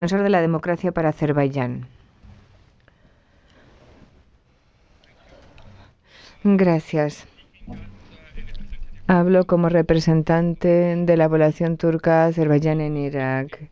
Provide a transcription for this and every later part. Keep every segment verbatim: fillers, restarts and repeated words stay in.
Defensor de la democracia para Azerbaiyán. Gracias. Hablo como representante de la población turca azerbaiyán en Irak.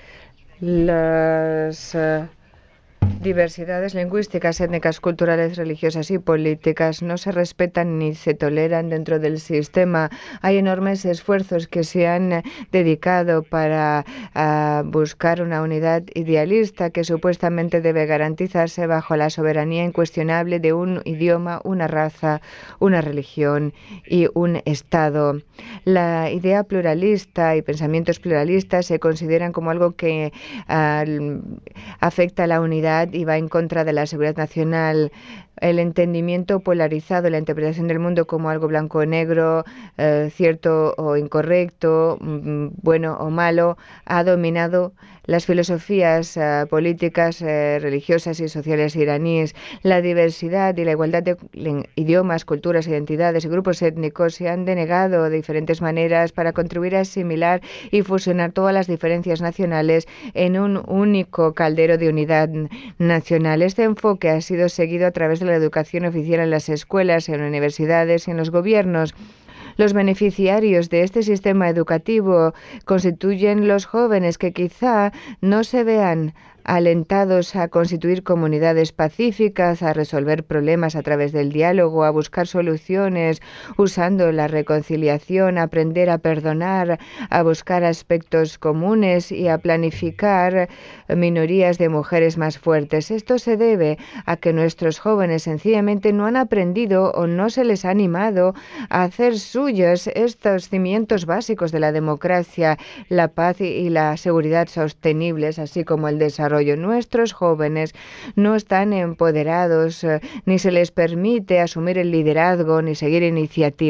Las uh, diversidades lingüísticas, étnicas, culturales, religiosas y políticas no se respetan ni se toleran dentro del sistema. Hay enormes esfuerzos que se han dedicado para uh, buscar una unidad idealista que supuestamente debe garantizarse bajo la soberanía incuestionable de un idioma, una raza, una religión y un Estado. La idea pluralista y pensamientos pluralistas se consideran como algo que uh, afecta a la unidad y va en contra de la seguridad nacional. El entendimiento polarizado, la interpretación del mundo como algo blanco o negro, eh, cierto o incorrecto, mm, bueno o malo, ha dominado las filosofías uh, políticas, eh, religiosas y sociales iraníes. La diversidad y la igualdad de idiomas, culturas, identidades y grupos étnicos se han denegado de diferentes maneras para contribuir a asimilar y fusionar todas las diferencias nacionales en un único caldero de unidad nacional. Este enfoque ha sido seguido a través de la educación oficial en las escuelas, en universidades y en los gobiernos. Los beneficiarios de este sistema educativo constituyen los jóvenes que quizá no se vean alentados a constituir comunidades pacíficas, a resolver problemas a través del diálogo, a buscar soluciones usando la reconciliación, a aprender a perdonar, a buscar aspectos comunes y a planificar minorías de mujeres más fuertes. Esto se debe a que nuestros jóvenes sencillamente no han aprendido o no se les ha animado a hacer suyos estos cimientos básicos de la democracia, la paz y la seguridad sostenibles, así como el desarrollo. Nuestros jóvenes no están empoderados, eh, ni se les permite asumir el liderazgo ni seguir iniciativas.